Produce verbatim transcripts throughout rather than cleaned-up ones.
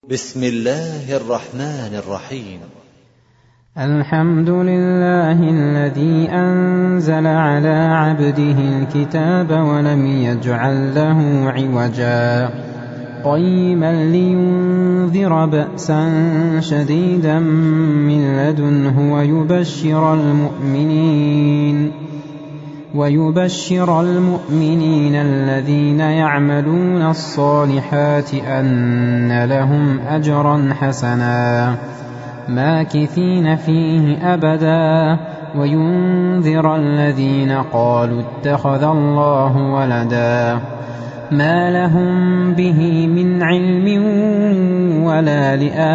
بسم الله الرحمن الرحيم. الحمد لله الذي أنزل على عبده الكتاب ولم يجعل له عوجا قيما لينذر بأسا شديدا من لدنه ويبشر المؤمنين ويبشر المؤمنين الذين يعملون الصالحات أن لهم أجرا حسنا ماكثين فيه أبدا وينذر الذين قالوا اتخذ الله ولدا ما لهم به من علم ولا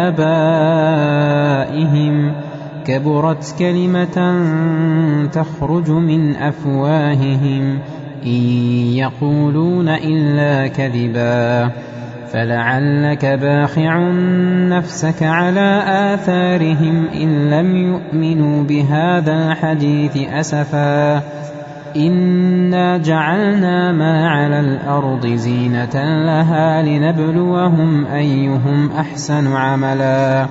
لآبائهم كبرت كلمة تخرج من أفواههم إن يقولون إلا كذبا فلعلك باخع نفسك على آثارهم إن لم يؤمنوا بهذا الحديث أسفا إنا جعلنا ما على الأرض زينة لها لنبلوهم أيهم أحسن عملا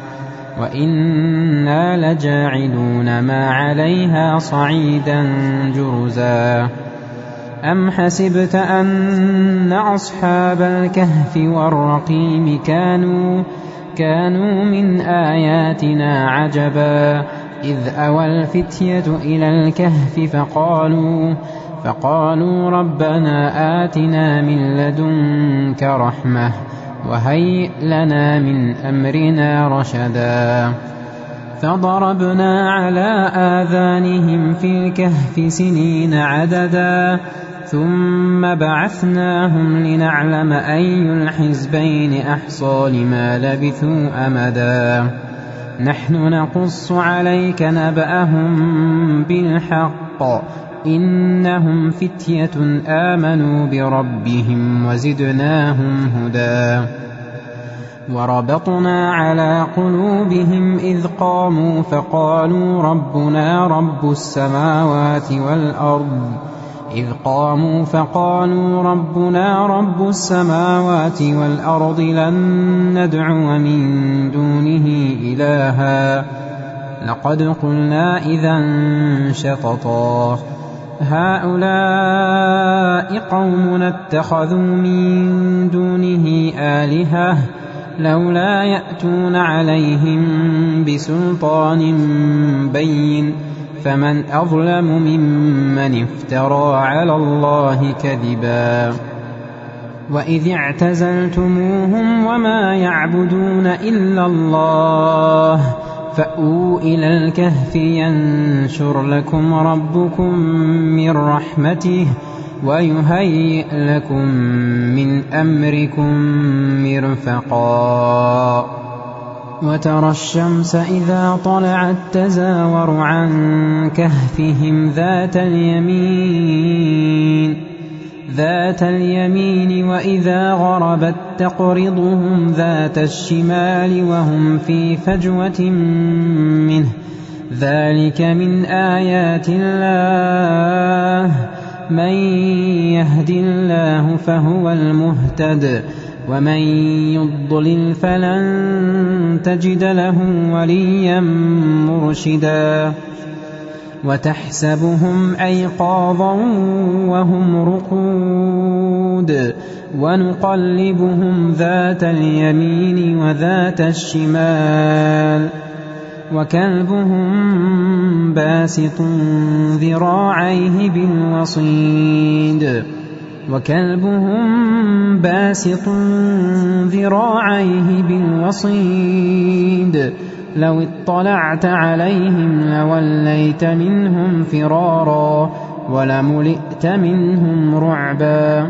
وإنا لجاعلون ما عليها صعيدا جرزا أم حسبت أن أصحاب الكهف والرقيم كانوا كانوا من آياتنا عجبا إذ أوى الفتية إلى الكهف فقالوا فقالوا ربنا آتنا من لدنك رحمة وهيئ لنا من أمرنا رشدا فضربنا على آذانهم في الكهف سنين عددا ثم بعثناهم لنعلم أي الحزبين أحصى لما لبثوا أمدا نحن نقص عليك نبأهم بالحق إنهم فتية آمنوا بربهم وزدناهم هدى وربطنا على قلوبهم إذ قاموا فقالوا ربنا رب السماوات والأرض إذ قاموا فقالوا ربنا رب السماوات والأرض لن ندعو من دونه إلها لقد قلنا إذا شططا هؤلاء قومنا اتخذوا من دونه آلهة لولا يأتون عليهم بسلطان بين فمن أظلم ممن افترى على الله كذبا وإذ اعتزلتموهم وما يعبدون إلا الله فأووا إلى الكهف ينشر لكم ربكم من رحمته ويهيئ لكم من أمركم مرفقا وترى الشمس إذا طلعت تزاور عن كهفهم ذات اليمين ذات اليمين وإذا غربت تقرضهم ذات الشمال وهم في فجوة منه ذلك من آيات الله من يهد الله فهو المهتد ومن يضلل فلن تجد له وليا مرشدا وتحسبهم أيقاظا وهم رقود ونقلبهم ذات اليمين وذات الشمال وكلبهم باسط ذراعيه بالوصيد وكلبهم باسط ذراعيه بالوصيد لو اطلعت عليهم لوليت منهم فرارا ولملئت منهم رعبا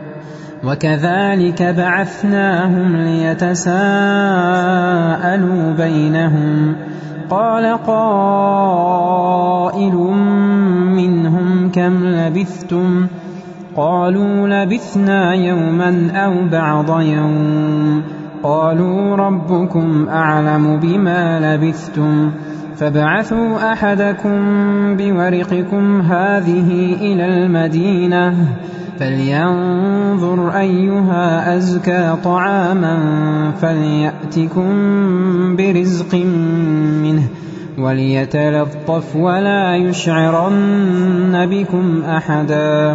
وكذلك بعثناهم ليتساءلوا بينهم قال قائل منهم كم لبثتم قالوا لبثنا يوما أو بعض يوم قالوا ربكم أعلم بما لبثتم فابعثوا أحدكم بورقكم هذه إلى المدينة فلينظر أيها أزكى طعاما فليأتكم برزق منه وليتلطف ولا يشعرن بكم أحدا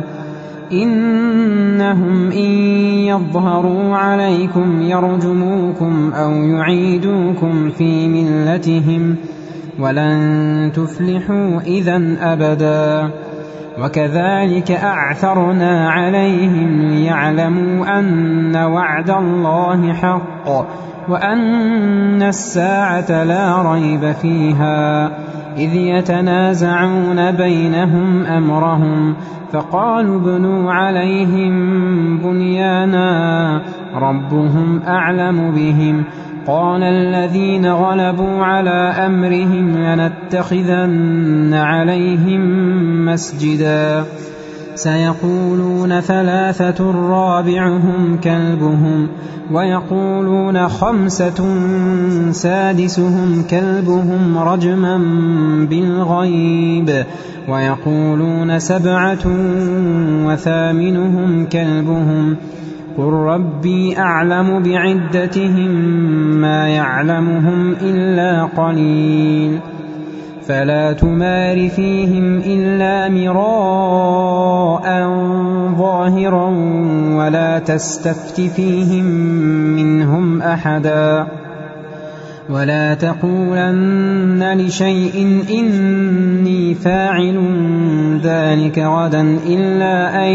إنهم إن يظهروا عليكم يرجموكم أو يعيدوكم في ملتهم ولن تفلحوا إذن أبدا وكذلك أعثرنا عليهم ليعلموا أن وعد الله حق وأن الساعة لا ريب فيها إذ يتنازعون بينهم أمرهم فقالوا ابنوا عليهم بنيانا ربهم أعلم بهم قال الذين غلبوا على أمرهم لنتخذن عليهم مسجدا سيقولون ثلاثة رابعهم كلبهم ويقولون خمسة سادسهم كلبهم رجما بالغيب ويقولون سبعة وثامنهم كلبهم قل ربي أعلم بعدتهم ما يعلمهم إلا قليل فلا تمار فيهم إلا مراء ظاهرا ولا تستفت فيهم منهم أحدا ولا تقولن لشيء إني فاعل ذلك غدا إلا أن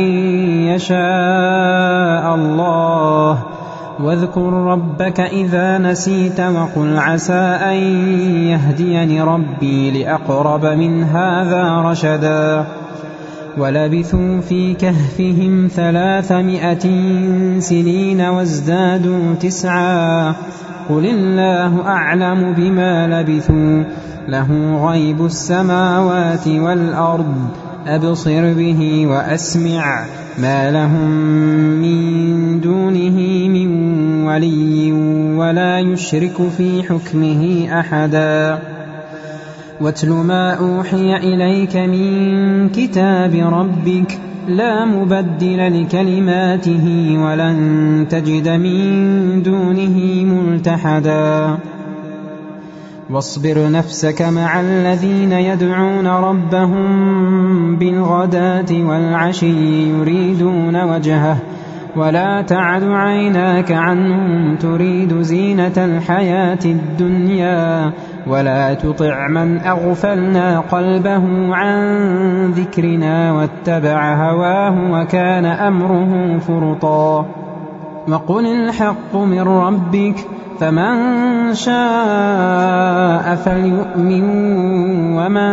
يشاء الله واذكر ربك إذا نسيت وقل عسى أن يهديني ربي لأقرب من هذا رشدا ولبثوا في كهفهم ثلاثمائة سنين وازدادوا تسعا قل الله أعلم بما لبثوا له غيب السماوات والأرض أبصر به وأسمع ما لهم من دونه من ولي ولا يشرك في حكمه أحدا واتل ما أوحي إليك من كتاب ربك لا مبدل لكلماته ولن تجد من دونه ملتحدا واصبر نفسك مع الذين يدعون ربهم بالغداة والعشي يريدون وجهه ولا تعد عيناك عنهم تريد زينة الحياة الدنيا ولا تطع من أغفلنا قلبه عن ذكرنا واتبع هواه وكان أمره فرطا وقل الحق من ربك فمن شاء فليؤمن ومن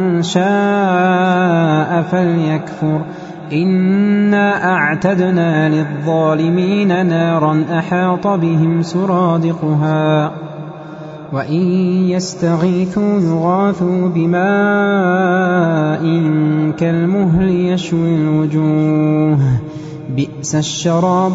شاء فليكفر إنا أعتدنا للظالمين نارا أحاط بهم سرادقها وإن يستغيثوا يغاثوا بماء كالمهل يشوي الوجوه بئس الشراب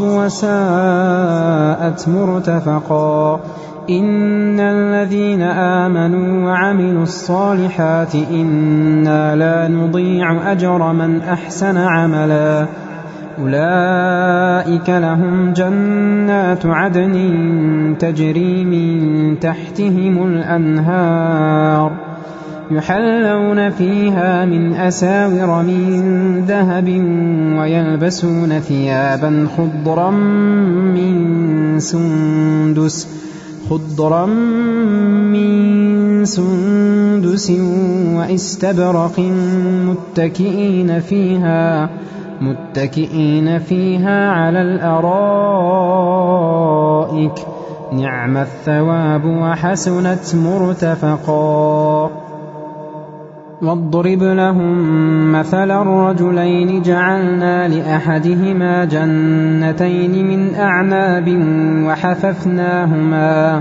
وساءت مرتفقا إن الذين آمنوا وعملوا الصالحات إنا لا نضيع أجر من أحسن عملا أولئك لهم جنات عدن تجري من تحتهم الأنهار يحلون فيها من أساور من ذهب ويلبسون ثيابا خضرا من سندس خضرا من سندس وإستبرق متكئين فيها متكئين فيها على الأرائك نعم الثواب وحسنت مرتفقا واضرب لهم مثل الرجلين جعلنا لأحدهما جنتين من أعناب وحففناهما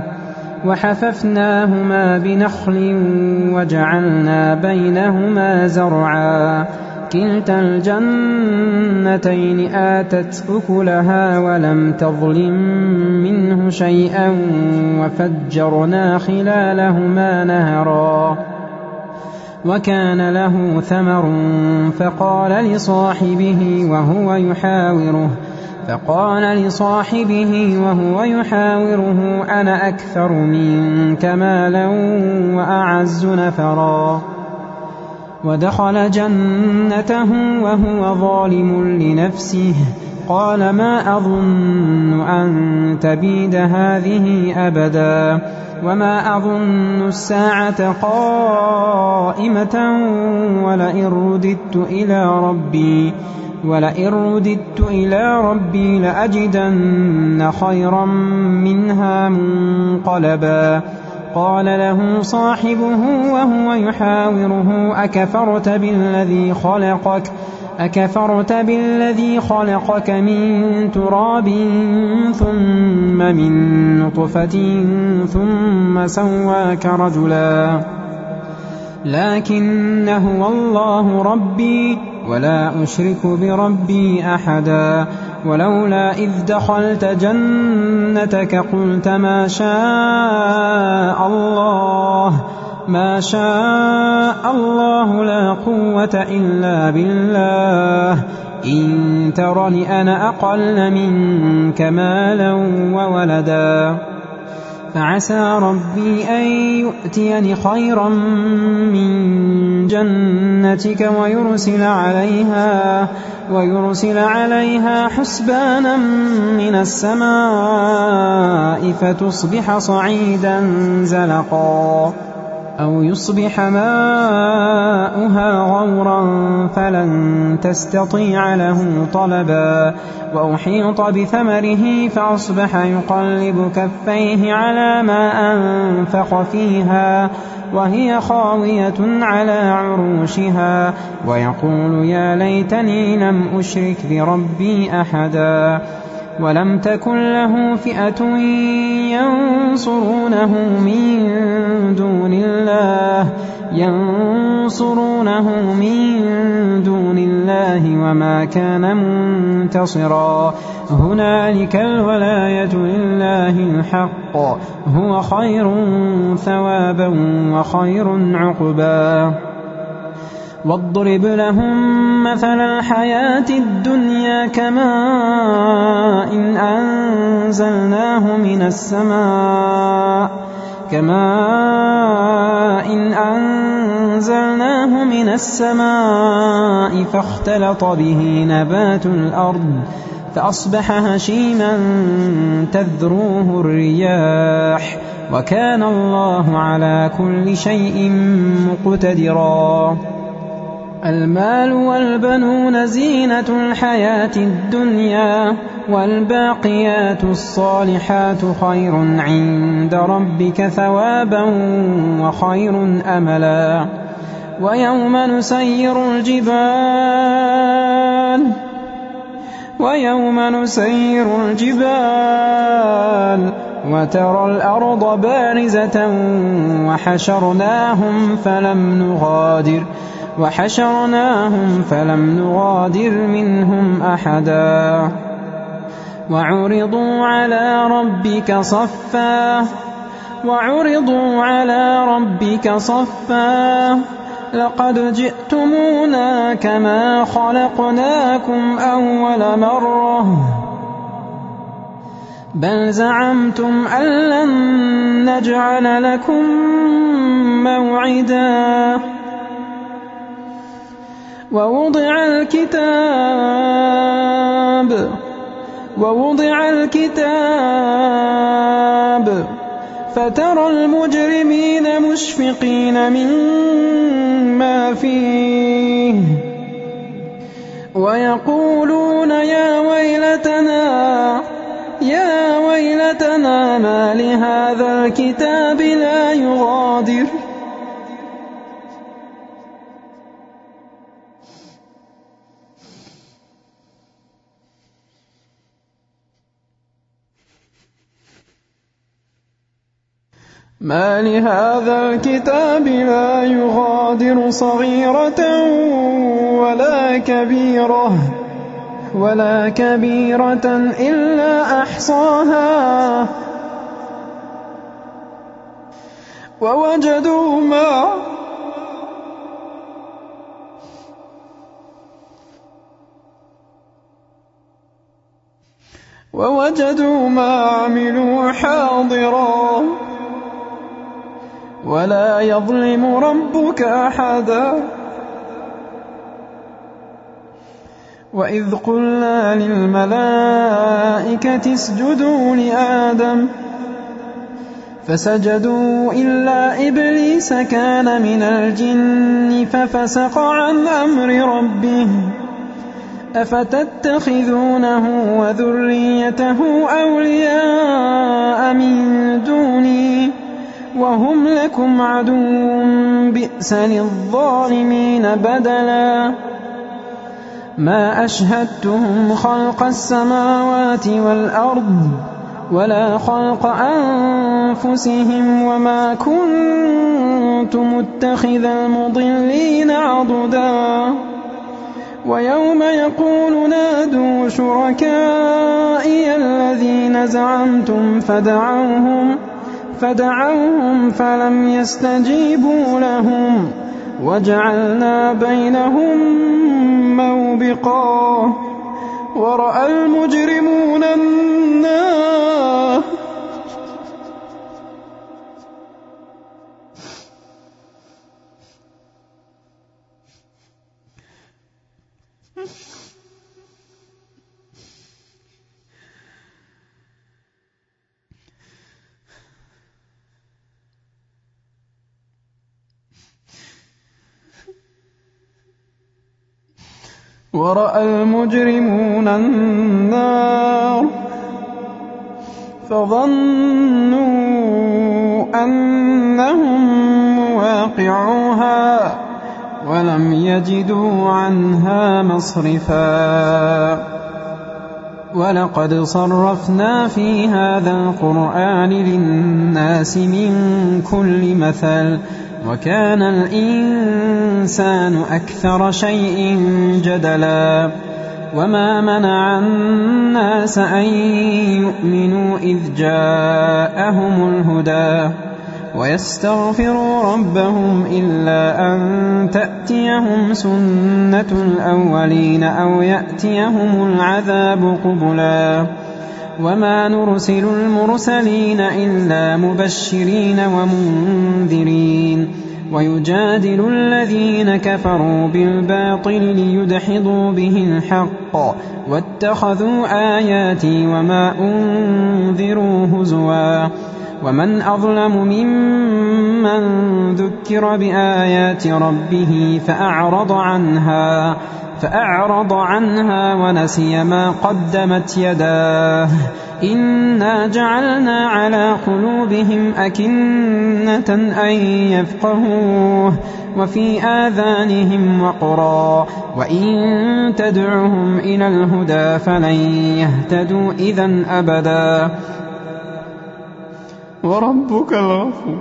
وحففناهما بنخل وجعلنا بينهما زرعا كلتا الجنتين آتت أكلها ولم تظلم منه شيئا وفجرنا خلالهما نهرا وكان له ثمر فقال لصاحبه وهو يحاوره فقال لصاحبه وهو يحاوره أنا أكثر منك مالا وأعز نفرا ودخل جنته وهو ظالم لنفسه قال ما أظن أن تبيد هذه أبدا وما أظن الساعة قائمة ولئن رددت إلى ربي ولئن رددت إلى ربي لأجدن خيرا منها منقلبا قال له صاحبه وهو يحاوره أكفرت بالذي خلقك أكفرت بالذي خلقك من تراب ثم من نطفة ثم سواك رجلا لكن هو الله ربي ولا أشرك بربي أحدا ولولا إذ دخلت جنتك قلت ما شاء الله ما شاء الله لا قوة إلا بالله إن ترني أنا أقل منك مالا وولدا فعسى ربي أن يؤتيني خيرا من جنتك ويرسل عليها ويرسل عليها حسبانا من السماء فتصبح صعيدا زلقا أو يصبح ماؤها غورا فلن تستطيع له طلبا وأحيط بثمره فأصبح يقلب كفيه على ما أنفق فيها وهي خاوية على عروشها ويقول يا ليتني لم أشرك بربي أحدا ولم تكن له فئة ينصرونه من دون الله ينصرونه من دون الله وما كان منتصرا هنالك الولاية لله الحق هو خير ثوابا وخير عقبا واضرب لهم مثل الحياة الدنيا كماء إن أنزلناه من السماء كماء إن أنزلناه من السماء فاختلط به نبات الأرض فأصبح هشيما تذروه الرياح وكان الله على كل شيء مقتدرا المال والبنون زينة الحياة الدنيا والباقيات الصالحات خير عند ربك ثوابا وخير أملا ويوم نسير الجبال ويوم نسير الجبال وترى الأرض بارزة وحشرناهم فلم نغادر وحشرناهم فلم نغادر منهم أحدا وعرضوا على ربك صفا وعرضوا على ربك صفا لقد جئتمونا كما خلقناكم أول مرة بل زعمتم أن لن نجعل لكم موعدا ووضع الكتاب ووضع الكتاب فترى المجرمين مشفقين مما فيه ويقولون يا ويلتنا يا ويلتنا ما لهذا الكتاب لا يغادر ما لهذا الكتاب لا يغادر صغيرة ولا كبيرة ولا كبيرة إلا أحصاها ووجدوا ما ووجدوا ما عملوا حاضرا ولا يظلم ربك أحدا. وإذ قلنا للملائكة اسجدوا لآدم فسجدوا إلا إبليس كان من الجن ففسق عن أمر ربه أفتتخذونه وذريته أولياء من دوني وهم لكم عدو بئس للظالمين بدلا. ما أشهدتهم خلق السماوات والأرض ولا خلق أنفسهم وما كنت متخذ المضلين عضدا. ويوم يقول نادوا شركائي الذين زعمتم فدعوهم فدعوهم فلم يستجيبوا لهم وجعلنا بينهم موبقا ورأى المجرمون النار ورأى المجرمون النار فظنوا أنهم مواقعوها ولم يجدوا عنها مصرفا. ولقد صرفنا في هذا القرآن للناس من كل مثل وكان الإنسان أكثر شيء جدلا. وما منع الناس أن يؤمنوا إذ جاءهم الهدى ويستغفروا ربهم إلا أن تأتيهم سنة الأولين أو يأتيهم العذاب قبلا. وما نرسل المرسلين إلا مبشرين ومنذرين ويجادل الذين كفروا بالباطل ليدحضوا به الحق واتخذوا آياتي وما أنذروا هزوا. ومن أظلم ممن ذكر بآيات ربه فأعرض عنها فأعرض عنها ونسي ما قدمت يداه إنا جعلنا على قلوبهم أكنة أن يفقهوه وفي آذانهم وقرا وإن تدعهم إلى الهدى فلن يهتدوا إذا أبدا. وربك الغفور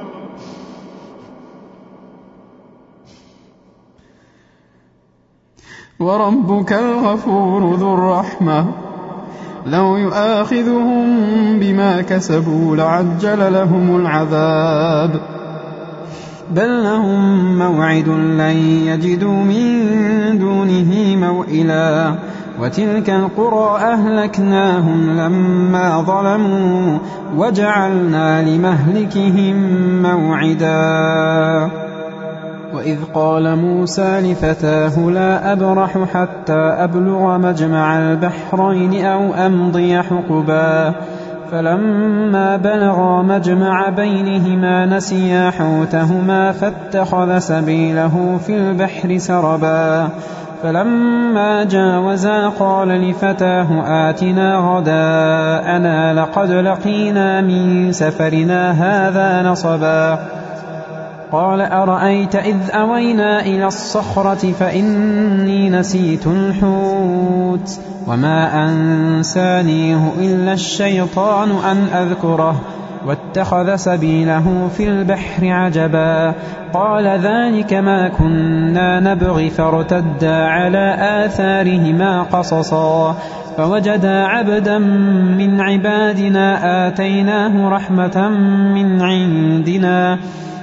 وربك الغفور ذو الرحمة لو يؤاخذهم بما كسبوا لعجل لهم العذاب بل لهم موعد لن يجدوا من دونه موئلا. وتلك القرى أهلكناهم لما ظلموا وجعلنا لمهلكهم موعدا. وإذ قال موسى لفتاه لا أبرح حتى أبلغ مجمع البحرين أو أمضي حقبا فلما بلغا مجمع بينهما نسيا حوتهما فاتخذ سبيله في البحر سربا فلما جاوزا قال لفتاه آتنا غداءنا لقد لقينا من سفرنا هذا نصبا قال أرأيت إذ أوينا إلى الصخرة فإني نسيت الحوت وما أنسانيه إلا الشيطان أن أذكره واتخذ سبيله في البحر عجبا. قال ذلك ما كنا نبغي فارتدا على آثارهما قصصا فوجدا عبدا من عبادنا آتيناه رحمة من عندنا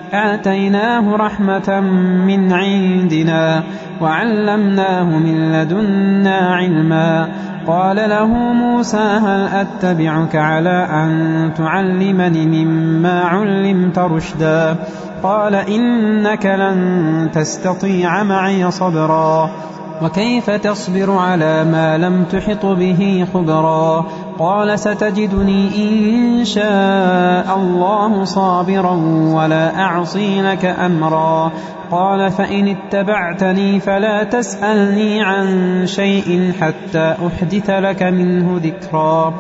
آتيناه رحمة من عندنا وعلمناه من لدنا علما. قال له موسى هل أتبعك على أن تعلمني مما علمت رشدا؟ قال إنك لن تستطيع معي صبرا وكيف تصبر على ما لم تحط به خبرا؟ قال ستجدني إن شاء الله صابرا ولا أعصي لك أمرا. قال فإن اتبعتني فلا تسألني عن شيء حتى أحدث لك منه ذكرا.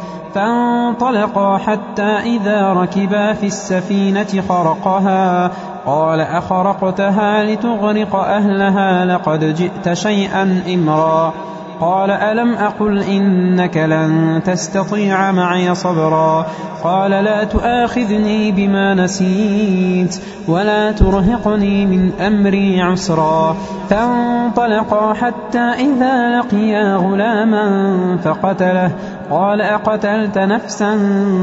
فانطلقا حتى إذا ركبا في السفينة خرقها قال أخرقتها لتغرق أهلها لقد جئت شيئا إمرا. قال ألم أقل إنك لن تستطيع معي صبرا؟ قال لا تؤاخذني بما نسيت ولا ترهقني من أمري عسرا. فانطلقا حتى إذا لقيا غلاما فقتله قال أقتلت نفسا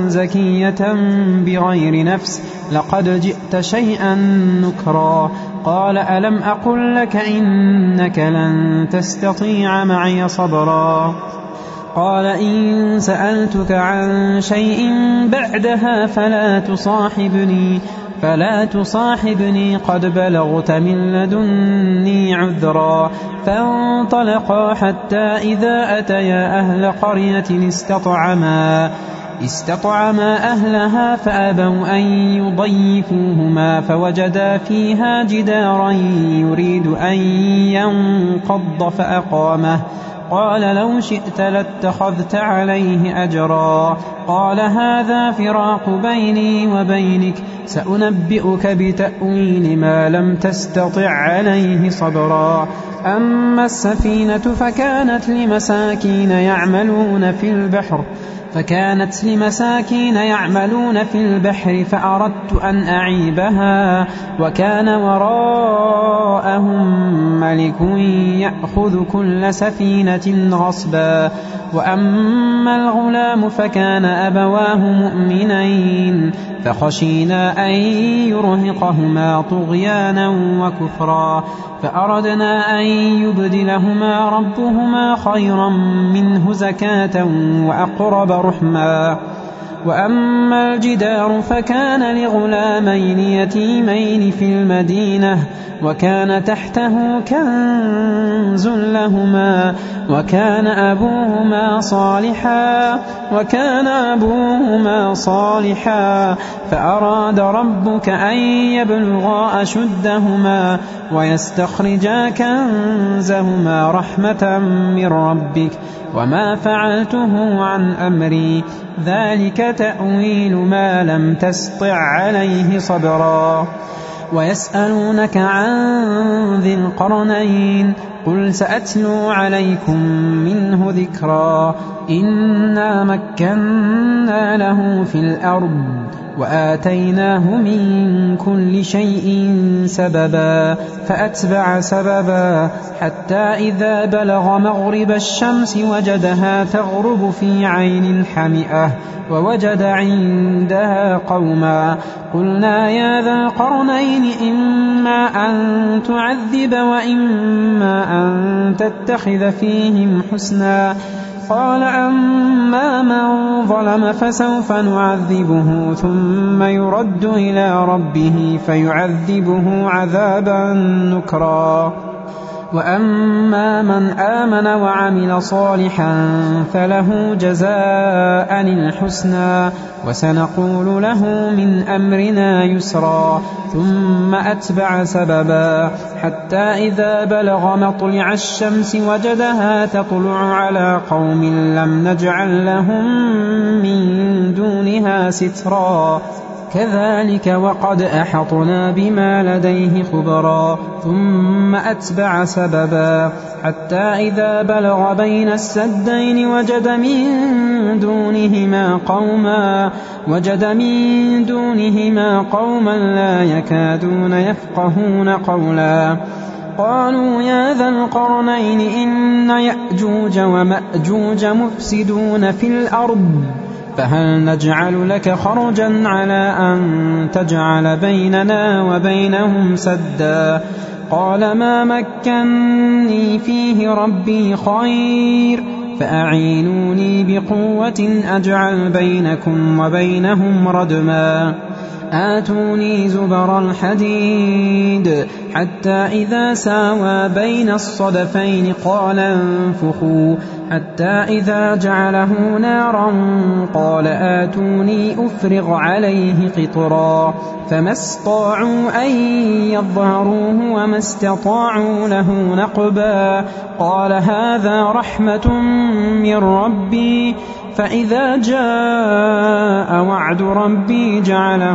زكية بغير نفس لقد جئت شيئا نكرا. قال ألم أقل لك إنك لن تستطيع معي صبرا؟ قال إن سألتك عن شيء بعدها فلا تصاحبني فلا تصاحبني قد بلغت من لدني عذرا. فانطلقا حتى إذا أتيا أهل قرية استطعما استطعما أهلها فأبوا أن يضيفوهما فوجدا فيها جدارا يريد أن ينقض فأقامه. قال لو شئت لاتخذت عليه أجرا. قال هذا فراق بيني وبينك سأنبئك بتأويل ما لم تستطع عليه صبرا. أما السفينة فكانت لمساكين يعملون في البحر فكانت لمساكين يعملون في البحر فأردت أن أعيبها وكان وراءهم ملك يأخذ كل سفينة غصبا. وأما الغلام فكان أبواه مؤمنين فخشينا أن يرهقهما طغيانا وكفرا فأردنا أن يبدلهما ربهما خيرا منه زكاة وأقرب رحما. وأما الجدار فكان لغلامين يتيمين في المدينة وكان تحته كنز لهما وكان أبوهما صالحا وكان أبوهما صالحا فأراد ربك أن يبلغا أشدهما ويستخرجا كنزهما رحمة من ربك وما فعلته عن أمري ذلك تأويل ما لم تسطع عليه صبرا. ويسألونك عن ذي القرنين قل سأتلو عليكم منه ذكرا. إنا مكنا له في الأرض وآتيناه من كل شيء سببا فأتبع سببا حتى إذا بلغ مغرب الشمس وجدها تغرب في عين حمئة ووجد عندها قوما قلنا يا ذا القرنين إما أن تعذب وإما أن تتخذ فيهم حسنا. قال أما من ظلم فسوف نعذبه ثم يرد إلى ربه فيعذبه عذابا نكرا. وأما من آمن وعمل صالحا فله جزاء الحسنى وسنقول له من أمرنا يسرا. ثم أتبع سببا حتى إذا بلغ مطلع الشمس وجدها تطلع على قوم لم نجعل لهم من دونها سترا كذلك وقد أحطنا بما لديه خبرا ثم أتبع سببا حتى إذا بلغ بين السدين وجد من دونهما قوما وجد من دونهما قوما لا يكادون يفقهون قولا قالوا يا ذا القرنين إن يأجوج ومأجوج مفسدون في الأرض فهل نجعل لك خرجا على أن تجعل بيننا وبينهم سدا قال ما مكنني فيه ربي خير فأعينوني بقوة أجعل بينكم وبينهم ردما آتوني زبر الحديد حتى إذا ساوى بين الصدفين قال انفخوا حتى إذا جعله نارا قال آتوني أفرغ عليه قطرا فما استطاعوا أن يظهروه وما استطاعوا له نقبا قال هذا رحمة من ربي فإذا جاء وعد ربي جعله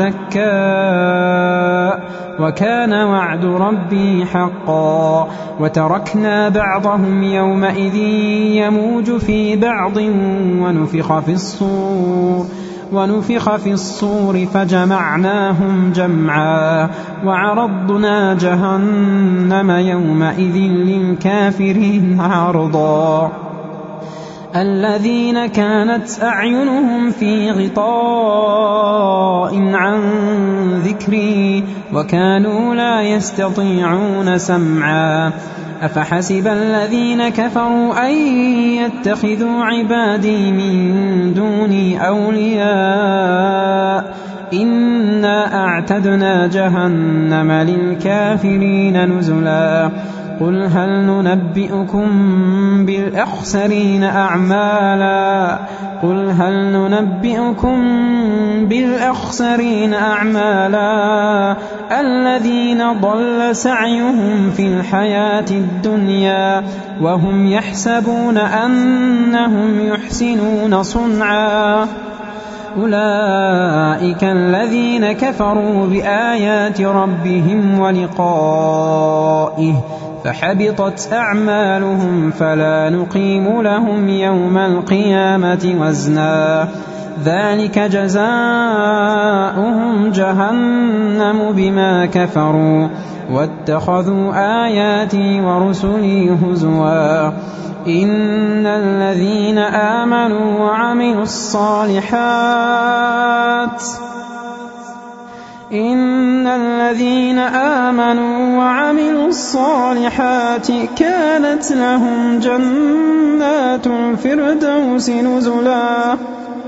دكا وكان وعد ربي حقا وتركنا بعضهم يومئذ يموج في بعض ونفخ في الصور ونفخ في الصور فجمعناهم جمعا وعرضنا جهنم يومئذ للكافرين عرضا الذين كانت أعينهم في غطاء عن ذكري وكانوا لا يستطيعون سمعا أفحسب الذين كفروا أن يتخذوا عبادي من دوني أولياء إنا أعتدنا جهنم للكافرين نزلا قل هل ننبئكم بالأخسرين أعمالا قل هل ننبئكم بالأخسرين أعمالا الذين ضل سعيهم في الحياة الدنيا وهم يحسبون أنهم يحسنون صنعا أولئك الذين كفروا بآيات ربهم ولقائه فحبطت أعمالهم فلا نقيم لهم يوم القيامة وزنا ذلك جزاؤهم جهنم بما كفروا واتخذوا آياتي ورسلي هزوا إن الذين آمنوا وعملوا الصالحات إن الذين آمنوا وعملوا الصالحات كانت لهم جنات الفردوس نزلا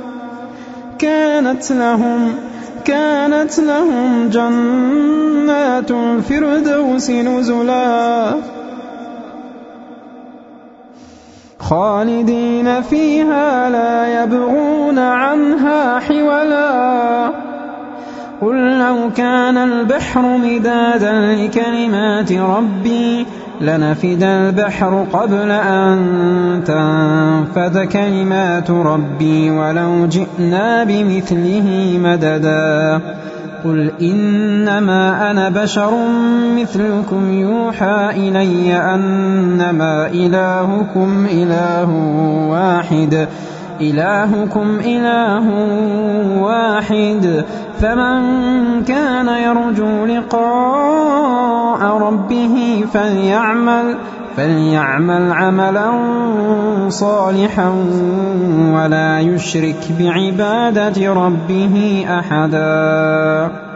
كانت لهم كانت لهم جنات الفردوس نزلا خالدين فيها لا يبغون عنها حولا قل لو كان البحر مدادا لكلمات ربي لنفد البحر قبل أن تنفد كلمات ربي ولو جئنا بمثله مددا قل إنما أنا بشر مثلكم يوحى إلي أنما إلهكم إله واحد إلهكم إله واحد فمن كان يرجو لقاء ربه فليعمل فليعمل عملا صالحا ولا يشرك بعبادة ربه أحدا.